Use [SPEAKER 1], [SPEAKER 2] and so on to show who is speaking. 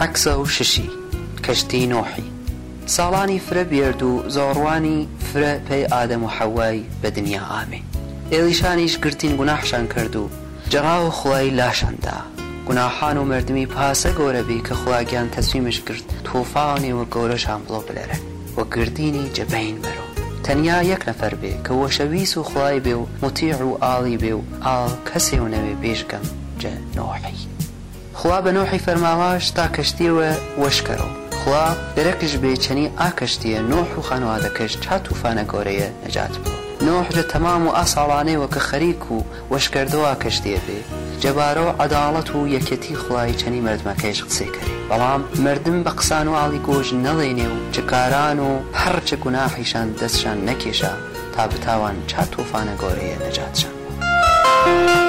[SPEAKER 1] عەکسە و ششی کەشتی نۆحی ساڵانی فرە بێرد و زۆڕوانی فرە پێی ئادەم و حەوای بە دنیا ئامێ ئێلیشانیش گرتین گوناحشان کرد و جەڕا و خوڵای لاشاندا گوناحان و مردمی پاسە گەورەبی کە خواگیان تەسویمش کرد تۆفاوانی و گەورەشان بڵۆ بلەرە و گردینی جەبەین بەرەوە تەنیا یەک نەفەر بێ کە وەشەویس و خوڵای بێ و مطیع و ئاڵی بێ و ئاڵ کەسێ و نەوێ بێژگەم جە نۆحی خوا بە نۆحی فەرماواش تا کەشتیەوە وەشکەرەوە خوا دەرەکش بێ چەنی ئا کەشتیە نۆح و خانوادەکەش تا تووفانە گەورەیە نەجات بووە نۆح لە تەمام و ئا ساڵانەیەوە کە خەریک و وەشکردەوە کەشتیە بێ جەبارە و عەداڵەت و یەکێتی خوای چەنی مردمەکەیش قسەی کردی بەڵام مردم بە قسان و ئاڵی گۆژ نەڵێنێ و چکاران و هەرچە گوناحیشان دەستشان نەکێشا تا بتاوان چا تووفانە گەورەیە نەجاتشان